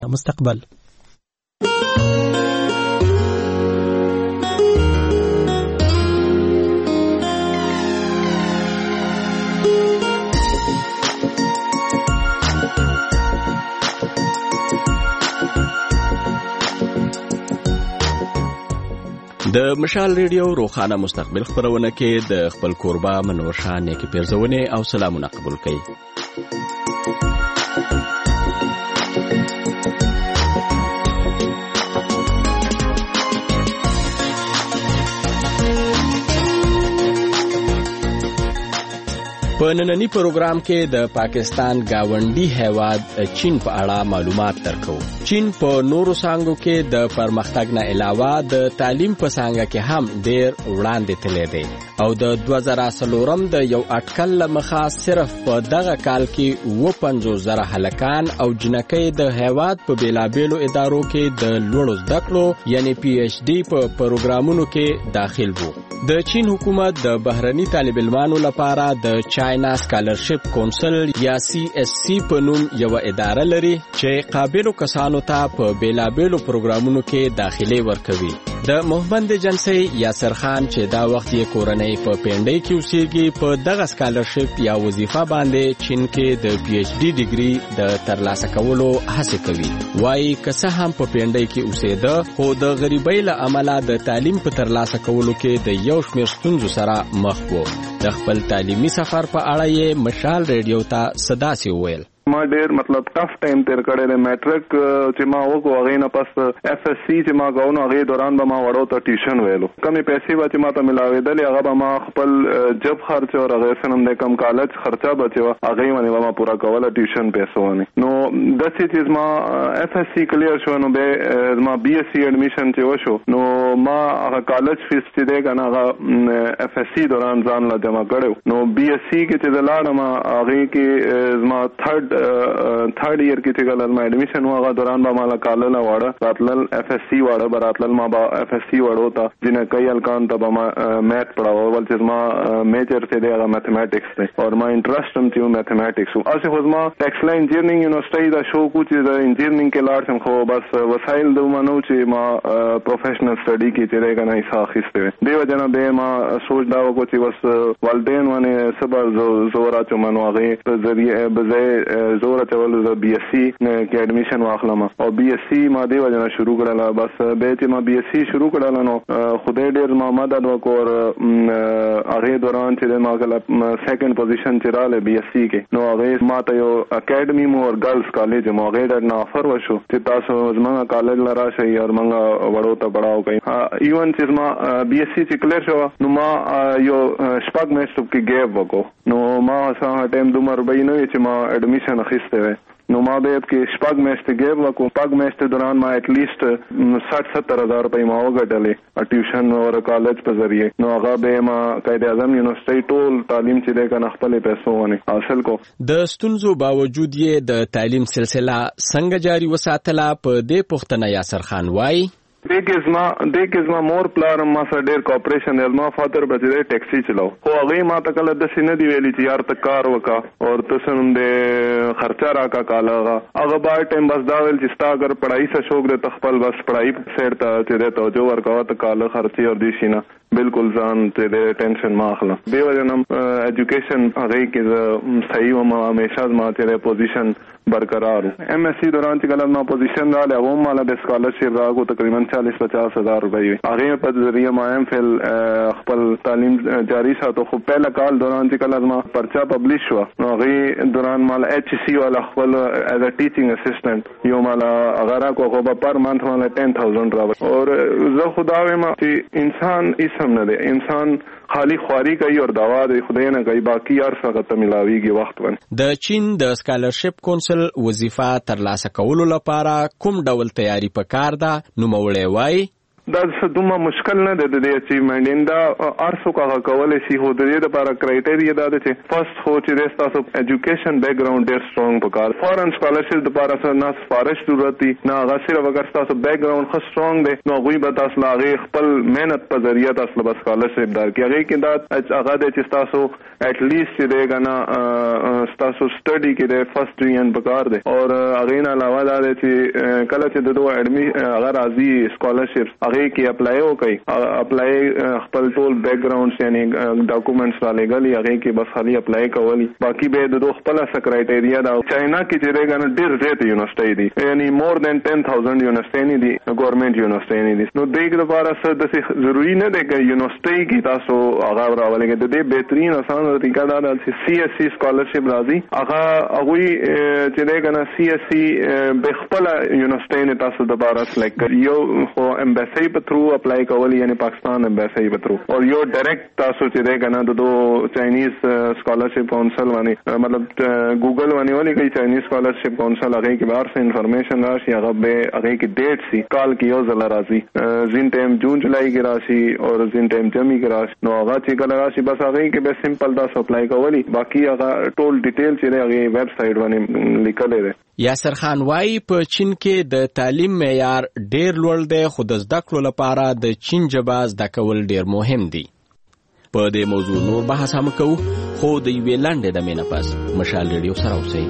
مستقبل. د مشال ریډیو روخانه مستقبل خبرونه کې د خپل کوربه منور شاه نیکی پیرزونه او سلامونه قبول کړئ. په نننی پروګرام کې د پاکستان گاونډي هیواد چین په اړه معلومات درکو. چین په نورو څانګو کې د پرمختګ نه علاوه د تعلیم په څانګه کې هم ډېر وړاندې تللی دی او د 2004 د یو اټکل لمخه صرف په دغه کال کې 50,000 هلکان او جنکۍ د هیواد په بیلابیلو ادارو کې د لوړو زده کړو یعنی پی ایچ ډي په پروګرامونو کې داخل وو. د چین حکومت د بهرني طالب علمانو لپاره د چاینا سکالرشپ کونسل یا CSC په نوم یو اداره لري چې قابلو کسانو ته په بیلابیلو پروګرامونو کې داخلي ورکوي. د محمد جنسی یاسر خان چې دا وخت یې کورنۍ په پینډۍ کې اوسېږي په دغه سکالرشپ یا وظیفه باندې چین کې د پی ایچ ډي ډیګري د ترلاسه کولو هڅه کوي. وایي که څه هم په پینډۍ کې اوسېده خو د غریبۍ له امله د تعلیم په ترلاسه کولو کې د یو شمېر ستونزو سره مخ وو. د خپل تعلیمي سفر په اړه یې مشال ریډیو ته صداسي وویل. ما ډېر مطلب ټف ټایم تیر کړی دی. میټرک چې ما وکړو هغې نه پس FSC چې ما کوو نو هغې دوران به ما وړو ته ټیوشن ویلو. کمې پیسې به چې ما ته ملاوېدلې هغه به ما خپل جب خرچ او هغې سره د کم کالج خرچه به چې وه هغې باندې به ما پوره کوله ټیوشن پیسو باندې. نو داسې چې زما FSC کلیر شو نو بیا زما BSc اډمیشن چې وشو نو ما هغه کالج فیس چې دی که نه هغه FSC دوران ځان لا جمع کړی نو BSc کې چې زه لاړم هغې کې زما تھرڈ ایئر کې چې کله ما اډمیشن و هغه دوران به مالا کالله واړه راتلل FSC واړه به راتلل ما به FSC واړو ته جنکۍ هلکان ته به ما میث پړاوه ول چې زما میجر چې دی هغه میتھمیټکس دی او ما انټرسټ هم چې و میتھمیټکس و. هسې خو زما ټیکسلا انجینرینګ یونیورسټۍ دا شوق و چې د انجینرینګ کې لاړ شم خو بس وسایل دومره نه و چې ما پروفیشنل سټډي کې چې دی که نه حصه اخیستی وی. دې وجه نه بیا ما سوچ دا وکړو چې بس والدین باندې څه به زور اچوم نو هغې په ذریعه به ځای زور اچولو د BSc کې اډمیشن واخلم او BSc ما دې وجه نه شروع کړله. بس بیا چې ما BSc شروع کړله نو خدای ډېر ما مدد وکړ. هغې دوران چې ما کله سیکنډ پوزیشن چې راغلی BSc کې نو هغې ما ته یو اکیډمي مو اور ګرلز کالج مو هغې ډېر نه آفر وشو چې تاسو زمونږ کالج له راشئ او زمونږ وړو ته پړاو کوئ. ایون چې زما BSc چې کلیر شوه نو ما یو شپږ میاشتو کې ګیپ وکړو نو ما څه ټایم دومره روبۍ نه وي چې ما اډمیشن اخیستی وی نو ما به کې شپږ میاشتې ګیپ وکړو. شپږ میاشتې دوران ما ایټ لیسټ 60-70 هزار روپۍ ما وګټلې ټیوشن او کالج په ذریعه. نو هغه به ما قائد اعظم یونیورسټۍ ټول تعلیم چې دی که نه خپلې پیسو باندې حاصل کو. د ستونزو باوجود یې د تعلیم سلسله څنګه جاري وساتله په دې پوښتنه یاسر خان وایي. دې کې زما مور پلار ما سره ډېر کوپریشن دی. زما فادر به چې دی ټیکسي چلاو خو هغې ما ته کله داسې نه دي ویلي چې یار ته کار وکړه او ته څه نوم دی خرچه راکړه کاله هغه به ټایم بس دا ویل چې ستا اگر پړایي څه شوق دی ته خپل بس پړایي سایډ ته چې دی توجه ورکوه ته کاله خرچې او دې شي نه بالکل ځان ته د ټینشن ما اخلم. دې وجه نه ایجوکیشن هغې کې زه صحیح وم همیشه زما چې دی پوزیشن برقرار و. MSc دوران چې کله ما پوزیشن راغلی هغه هم ماله د اسکالرشپ راغو تقریبا 40-50 هزار روپۍ وي. هغې په ذریعه ما MPhil خپل تعلیم جاري ساتو. خو پهله کال دوران چې کله زما پرچه پبلیش شوه نو هغې دوران ماله HEC والا خپل ایز ا ټیچینګ اسسټنټ یو ماله هغه راکړو هغه به پر منث ماله 10,000 راوړي. او زه خو دا وایم چې انسان هم نه دی انسان خالی خواري کوي او دوا د خدای نه کوي باقي هر څه ته ملاويږي وخت باندې. د چین د سکالرشپ کونسل وظیفه ترلاسه کولو لپاره کوم ډول تیاری پکار ده نو موړی وای. دا دومره مشکل نه ده د اچیومنت ان دا ارسو کا کولای شي هو د دې لپاره کرایټیریا دا ده چې فرست خو چې تاسو ایجوکیشن بیک ګراوند ډیر سترونګ پکار فورن سکالرشپ لپاره سره نه سفارش ضرورت دي نه هغه صرف اگر تاسو بیک ګراوند خو سترونګ دی نو غوي به تاسو لاغه خپل مهنت په ذریعہ تاسو به سکالرشپ درکړي کې دا هغه د چې تاسو اټ لیست دې غنا تاسو سټڈی کې د فرست ډیویژن پکار دی او هغه نه علاوه دا چې کله چې د دوه اډمی هغه راځي سکالرشپ هغه کې اپلای وکړي اپلای خپل ټول بیک ګراوند یعنی ډاکومېنټس را لګالي هغه کې بس خالي اپلای کولی باقي به د دوه خپل سکرایټیریا دا چاینا کې چې غنا ډیر زیات یونیورسيټي دي یعنی مور دین 10000 یونیورسيټي دي ګورنمنت یونیورسيټي دي نو دغه لپاره څه د ضروری نه دی چې یونیورسيټي کې تاسو هغه راولګي د دې بهترین آسان طریقه دا ده چې CSC سکالرشپ راځي هغه چې دغه CSC به خپل یونیورسيټي نه تاسو د بارا سلیکټ کړئ یو خو امبیسي په تھرو اپلای کولی یعنی پاکستان امبیسي په تھرو او یو ډایرکټ تاسو چې دغه نه د چاینیز سکالرشپ کونسل باندې مطلب ګوګل باندې ولې کوي چاینیز سکالرشپ کونسل هغه کې بار څه انفارمیشن راشي هغه به هغه کې ډیټ سي کال کې یو ځل راځي زین ټایم جون جولای کې راشي او زین ټایم جمی کې راشي نو هغه چې کله راشي بس هغه کې به سمپل دا اپلای کولی باقي هغه ټول ډیټیل چې هغه ویب سټ باندې لیکل دي یاسر خان وايي په چین کې د تعلیم معیار ډیر لوړ دی خو د زده کړو لپاره د چین ژبه زده کول ډیر مهم دي په دې موضوع نور بحث هم کوو خو د یوې لنډې دمې نه پس مشال ریډیو سره اوسئ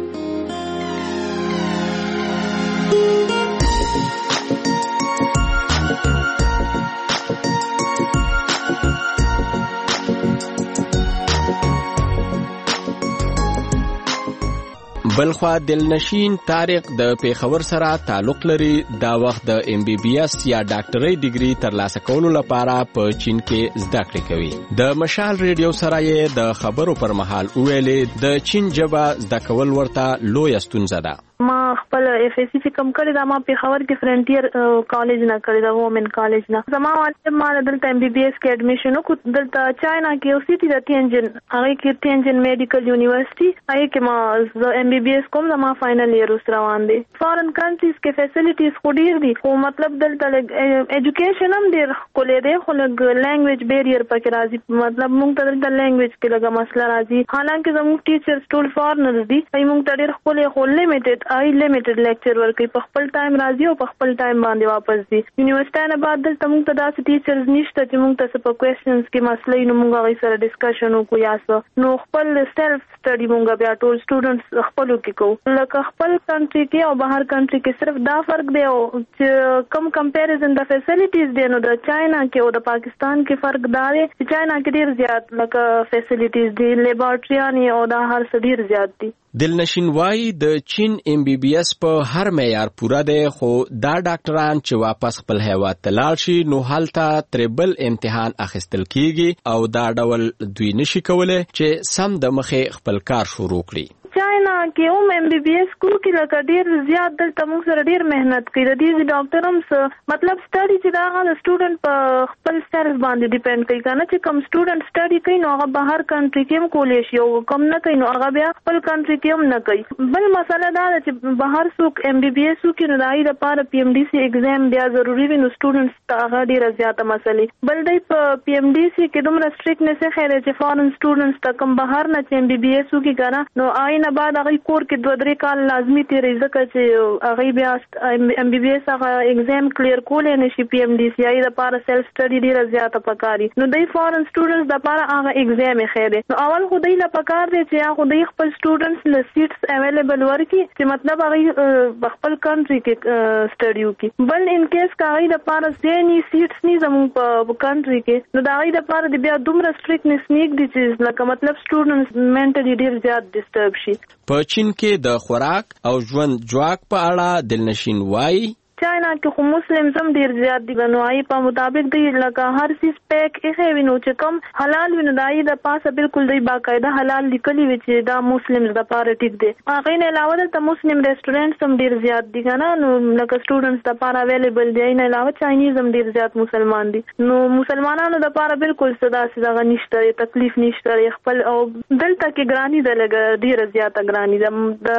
بلخوا دلنشین طارق د پیښور سره تعلق لري دا وخت د MBBS یا ډاکټرۍ ډیګري ترلاسه کولو لپاره په چین کې زده کړې کوي د مشال ریډیو سره یې د خبرو پر مهال ویلې د چین ژبه زده کول ورته لویه ستونزه ده ما خپل FSC کوم کړی دا ما په خبر کې فرنټیر کالج نه کړی دا وومن کالج نه زما والد ما دلته MBBS کې اډمیشن وکړ دلته چاینا کې اوسېتی د تینجن هغه کې تینجن میډیکل یونیورسيټي هغه کې ما MBBS کوم زما فائنل ایئر اوس روان دي فارن کنټریز کې فیسیلیټیز خو ډیر دي خو مطلب دلته ایجوکیشن هم ډیر کولې دی خو لږ لینګویج بیریر پکې راځي مطلب موږ ته دلته لینګویج کې لږه مسله راځي حالانکه زموږ ټیچرز ټول فارنرز دي موږ ته ډیر کولې خو لیمیټډ لیمیټډ لیکچر ورکوي په خپل ټایم راځي او په خپل ټایم باندې واپس دي یونیورسيټي نه بعد دلته موږ ته داسې ټیچرز نشته چې موږ ته په کوېسچنز کې مسلې نو موږ هغه سره ډسکشن وکړو یا څه نو خپل سیلف سټډي موږ بیا ټول سټوډنټس خپلو کې کوو لکه خپل کنټري کې او بهر کنټري کې صرف دا فرق دی چې کم کمپیریزن د فیسیلیټیز دی نو د چاینا کې او د پاکستان کې فرق دا دی چې چاینا کې ډیر زیات لکه فیسیلیټیز دي لیبارټریانې او دا هر څه ډیر زیات دي دلنشین وايي د چین MBBS په هر معیار پوره دی خو دا ډاکټران چې واپس خپل هیواد ته لاړ شي نو هلته تریبل امتحان اخیستل کیږي او دا ډول دوی نشي کولای چې سم د مخې خپل کار شروع کړي چاینا کې هم MBBS کو کې لکه ډیر زیات دلته موږ سره ډیر مهنت کوي د دې ډاکټر هم مطلب سټډي چې دا هغه سټوډنټ په خپل سیلف باندې ډیپند کوي کنه چې کوم سټوډنټ سټډي کوي نو هغه بهر کنټري کې هم کولای شي او کوم نه کوي نو هغه بیا خپل کنټري کې هم نه کوي بل مسله دا ده چې بهر څوک MBBS کې نو دای لپاره PMDC ایگزام بیا ضروری وي نو سټوډنټس ته هغه ډیره زیاته مسلې بل دی په PMDC کې دومره سټریکټنس خیر چې فارن سټوډنټس ته کوم بهر نه چې MBBS کې کنه نو نه بعد هغه کور کې 2-3 کال لازمي تیرې ځکه چې هغه بیا MBBS هغه ایگزام کلیر کولای نشي PMDC ای د لپاره سیلف سټډي ډیره زیاته پکاري نو د فارن سټوډنټس د لپاره هغه ایگزام خیره نو اول خو دای لا پکار دی چې هغه د خپل سټوډنټس له سیټس اویلیبل ورکړي چې مطلب هغه خپل کنټري کې سټډي وکړي بل ان کیس کاغی د لپاره ځینی سیټس نه زموږ په کنټري کې نو دای د لپاره د بیا دومره سټریکټنس نیک دي چې لکه مطلب سټوډنټس منټلی ډیر زیات ډیسټرب شي په چین کې د خوراک او ژوند جواک په اړه دلنشین وايي چاینا کې خو مسلم زم ډیر زیات دي نو آی په مطابق دی لکه هر سیس پیک یې وینو چې کم حلال وینو دای د پاسه بالکل دی باقاعده حلال لیکلي وي چې دا مسلمانز د پاره ټیک دي هغه نه علاوه د مسلم ریسټورانټ هم ډیر زیات دي کنه نو لکه سټوډنټس د پاره اویلیبل دي نه علاوه چاینیز هم ډیر زیات مسلمان دي نو مسلمانانو د پاره بالکل صدا سدا نشته تکلیف نشته خپل او دلته کې ګرانی د لګ ډیر زیاته ګرانی د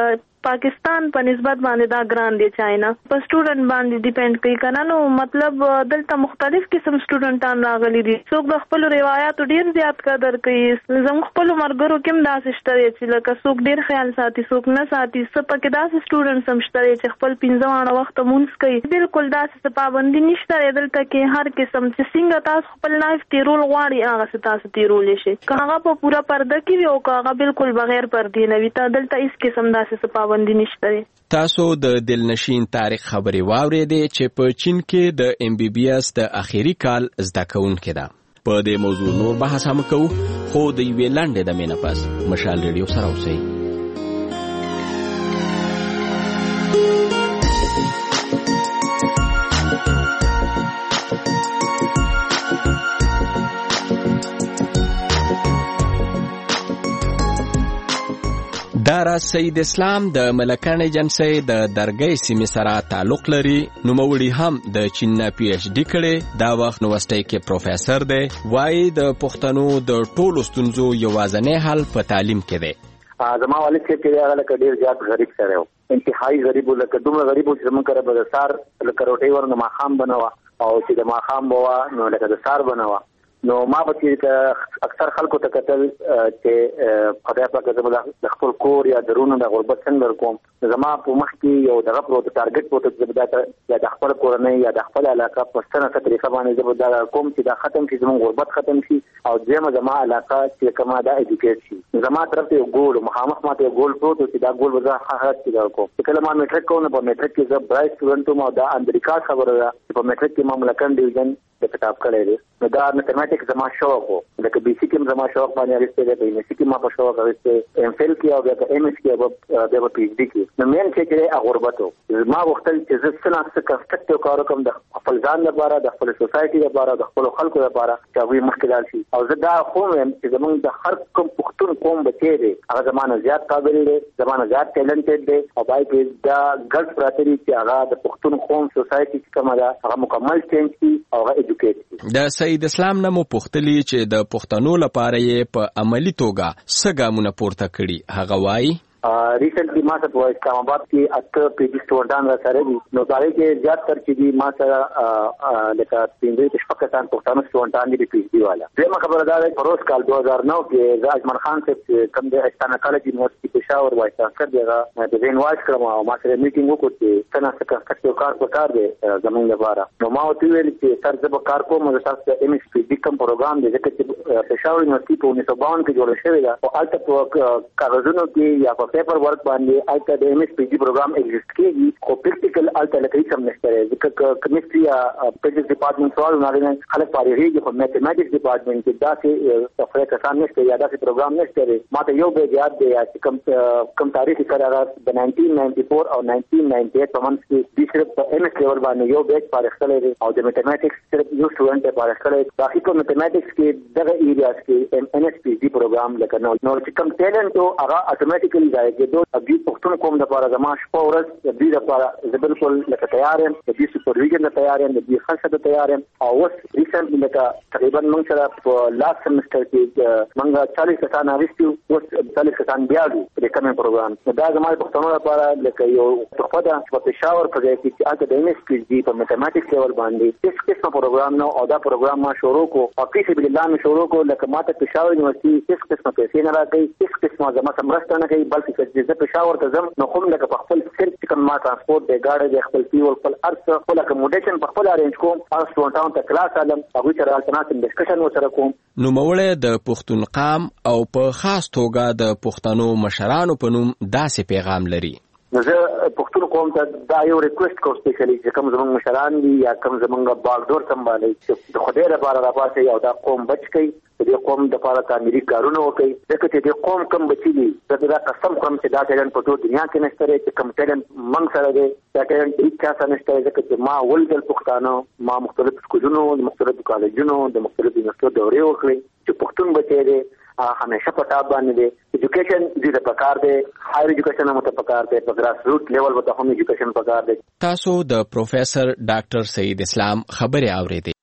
پاکستان په نسبت باندې دا ګران دی چاینا په سټوډنټ باندې ډیپند کوي کنه نو مطلب دلته مختلف قسم سټوډنټان راغلي دي څوک د خپل روایتو ډیر زیات قدر کوي زموږ خپل مرګرو کوم داسې شته چې لکه څوک ډیر خیال ساتي څوک نه ساتي څه پکې داسې سټوډنټ سم شته چې خپل 15 وخت مونږ کوي بالکل داسې پابندي نشته دلته کې هر قسم چې څنګه تاسو خپل لایف تیرول غواړي هغه تاسو تیرول شي هغه په پورا پرده کې وي او هغه بالکل بغیر پردې نه وي ته دلته هیڅ قسم داسې پابندي نشته. تاسو د دلنشین تاریخ خبرې واورېدې چې په چین کې د MBBS د اخیری کال زده کوونکې ده. په دې موضوع نور بحث هم کوو خو د یوې لنډې دمې نه پس مشال ریډیو سره اوسئ. دارا سید اسلام د ملکان ایجنسی د درګۍ سیمې سره تعلق لري. نوموړي هم د چین نه PhD کړي. دا وخت نوستی کې پروفیسور دی. وایي د پښتنو د ټولو ستونزو یوازینی حل په تعلیم کې دی. زما والد چې هغه لکه ډیر زیات غریب سره و انتهایی غریب لکه دومره غریب چې زمونږ کره به د سار لکه روټۍ ورنه ماښام بنوه او چې د ماښام به نو لکه د سار بنوه نو ما به چې اکثر خلکو ته کتل چې خدای پاک زموږ د خپل کور یا درونو د غربت څنګه کوم زما په مخ کې یو دغه پروت ټارګټ پروت چې د خپل کورنۍ یا د خپل علاقه په ستنه طریقه باندې زه دا کوم چې دا ختم شي زموږ غربت ختم شي او زما علاقه چې کما دا ایجوکیټ شي زما طرف ته یو ګول مخامخ ماته یو ګول پروت چې دا ګول وزه حالت کې کوم چې کله ما میټریک کوم په میټریک کې زه برای سټوډنټ ما دا امریکا خبره ده په میټریک کې ما ملکان ډیویژن د کتاب کړی دی نو دا میتھمیټکس زما شوق و لکه بیسیک کې زما شوق باندې اړیسته دی په بیسیک کې ما په شوق اړیسته MPhil کې او بیا په MS کې او بیا په PhD کې نو مین چې غربتو ما وختل چې زه څنګه کنسټرکټیو کار کوم د خپل ځان لپاره د خپل سوسایټي لپاره د خپل خلکو لپاره چې هغه مخکې شي او زه دا خو هم چې زمونږ د هر کوم پښتون قوم بچی دی هغه زمانه زیات قابل دی زمانه زیات ټیلنټډ دی او بای کې دا ګډ پراتري چې هغه د پښتون قوم سوسایټي کومه ده هغه مکمل چینج کی او هغه ایجوکیټ د سید اسلام نمو پختلی چې د پښتنو لپاره یې په عملی توګه څه ګامونه پورته کړي هغه وایي ریسنټلی ما ته په اسلام آباد کې اته PhD سټوډنټان را سره دي نو دا کې زیات تر چې دي ما سره لکه 3 شپږ پښتانه سټوډنټان دي PhD والا زما خبره ده چې پروس کال 2009 کې اجمل خان صاحب کوم د استانه کالج یونیورسيټي پېښور وایي تاسو دغه د وین وایس کړم او ما سره میټینګ وکړ چې څنګه څه کار پکار دی زمونږ لپاره نو ما وتی ویل چې سر زه به کار کوم زه تاسو ته MSPD کوم پروګرام دی چې پېښور یونیورسيټي په 1952 کې جوړ شوی دا او البته په کاغذونو کې یا پیپر ورک باندې البته د MSPD پروګرام ایگزیسټ کیږي خو پریکټیکل البته لکه کوم نشته ځکه کیمستري یا فزکس ډپارټمنټ سوال نه خلک پاره په میتھمیټکس ډپارټمنټ کې داسې صفحه کسان نشته یا داسې پروګرام نشته ماته یو به یاد دی چې کم تاریخ قرار د 1994 او 1998 په منځ کې د صرف په MS لیول باندې یو بیچ پاره کړی او د میتھمیټکس صرف یو سټوډنټ پاره کړی باقي په میتھمیټکس کې دغه ایریاز کې MSPD پروګرام لکه نو چې کم ټیلنټ او هغه اتوماتیکلی چې دوی ابي پښتون قوم د لپاره زما شپه ورځ د دې لپاره زه بالکل لکه تیار یم د دې سپرویژن ته تیار یم د دې خاصه ته تیار یم او اوس ریسنټلی لکه تقریبا موږ سره په لاست سمستر کې موږ 40 کسان راوستو اوس 40 کسان بیا دي په کوم پروګرام دا زما پښتون لپاره لکه یو تحفه ده په پېښور په ځای کې چې اته د MSPD په میتھمیټکس لیول باندې هیڅ قسم پروګرام نه او دا پروګرام ما شروع کو او کیسه بل الله می شروع کو لکه ماته پېښور یونیورسيټي هیڅ قسم پیسې نه راکړي هیڅ قسم زما سمرسته نه کوي بلکې چې زه پېښور ته ځم نو کوم لکه په خپل سیلف کوم ما ترانسپورت دی گاډي د خپل فیول خپل ارڅ خپل اکوموډیشن په خپل ارینج کوم او سټوډنټانو ته کلاس علم هغه سره الټرناتیو ډسکشن وسره کوم نو موړې د پښتون قام او په خاص توګه د پښتنو مشرانو په نوم داسې پیغام لري زه پښتون قوم ته دا یو ریکوست کوم سپیشلی چې کوم زموږ مشران دي یا کوم زموږ باغدور سمبالي چې د خدای لپاره راپاسي او دا قوم بچ کړي د قوم د لپاره تعمیري کارونه وکړي ځکه چې د قوم کم بچي دي دا قسم کوم چې دا ټیلنټ په ټول دنیا کې نشته چې کوم ټیلنټ موږ سره دی دا ټیلنټ هیڅ چا سره نشته ځکه چې ما ولدل پښتانه ما مختلف سکولونو مختلف کالجونو د مختلف یونیورسيټو دورې وکړې چې پښتون بچي دي همیشه په تاب باندې دی ایجوکیشن دې د پکار دی هایر ایجوکیشن هم ته پکار دی په ګراس روټ لیول وته هم ایجوکیشن پکار دی تاسو د پروفیسور ډاکټر سید اسلام خبرې اوریدې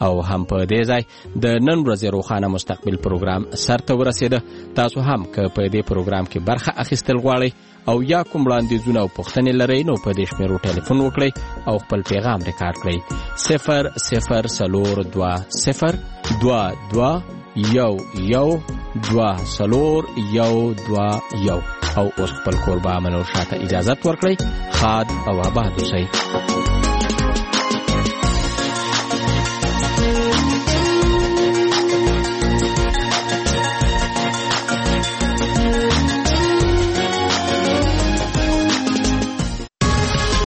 او هم په دې ځای د نن ورځې روښانه مستقبل پروګرام سرته ورسېده. تاسو هم که په دې پروګرام کې برخه اخیستل غواړئ او یا کوم وړاندیزونه او پوښتنې لرئ نو په دې شمیرو ټلیفون وکړئ او خپل پیغام ریکارډ کړئ 004222 او اوس خپل کوربه منور شاته اجازت ورکړئ. خاد او آباد اوسئ.